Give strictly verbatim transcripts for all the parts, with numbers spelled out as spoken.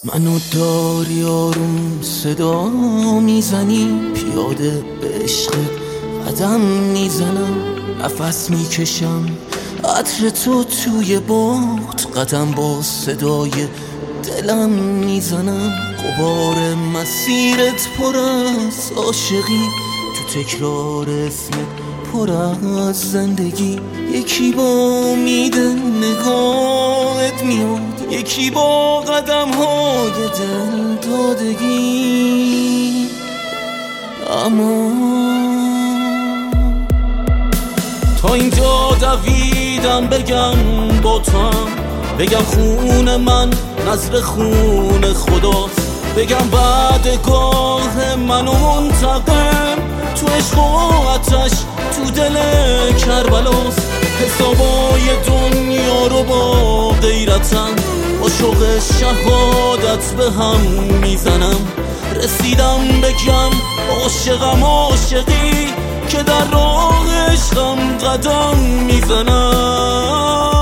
منو داری آروم صدا میزنی، پیاده به عشق قدم میزنم، نفس میکشم عطر تو توی باد، قدم با صدای دلم میزنم. غبار مسیرت پر از عاشقی، تو تکرار اسمت پر از زندگی. یکی با امید نگاهت میاد، یکی با قدم های دل دادگی. اما تا اینجا دویدم بگم با تو هم، بگم خون من نظر خون خداست، بگم بعدگاه منو منتقم تو عشق و آتش تو دل کربلاست. حسابای دنیا رو با غیرتم با شوق شهادت به هم میزنم. رسیدم بگم عاشقم عاشقی که در راه عشقم قدم میزنم.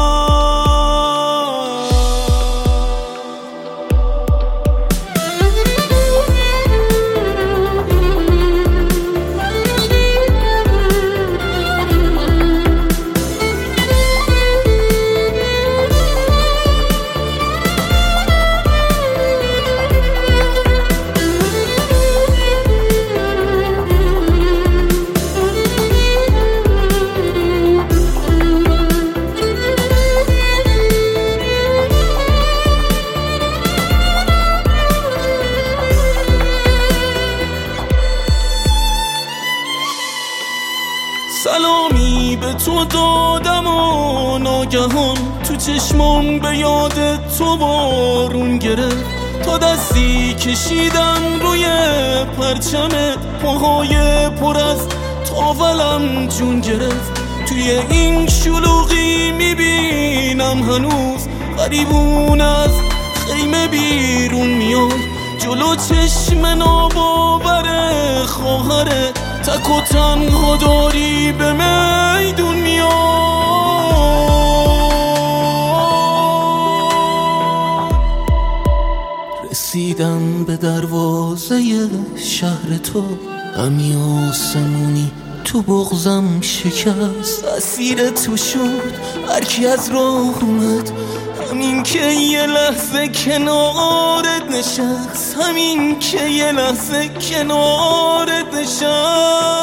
سلامی به تو دادم و ناگهان تو چشمام به یاد تو بارون گرفت. تا دستی کشیدم روی پرچمت، پاهای پر از تاولم جون گرفت. توی این شلوغی میبینم هنوز غریبون از خیمه بیرون میاد، جلو چشم ناباور خواهرت تک و تنها داری به میدون میاد. رسیدم به دروازه شهر تو، غمی آسمونی تو بغضم شکست. اسیر تو شد هر کی از راه اومد، همین که یه لحظه کنارت نشست، همین که یه لحظه کنارت نشست.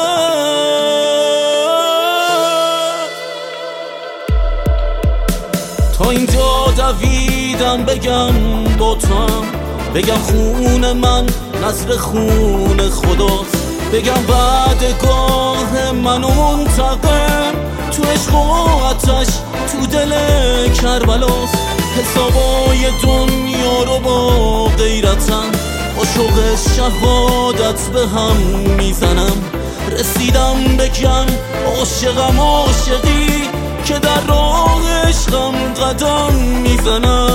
تا اینجا دویدم بگم با تو هم، بگم خون من نظر خون خداست، بگم بعدگاه منو منتقم تو عشق و آتش تو دل کربلاست. حسابای دنیا رو با غیرتم با شوق شهادت به هم میزنم. رسیدم بگم عاشقم عاشقی که در راه عشقم قدم میزنم.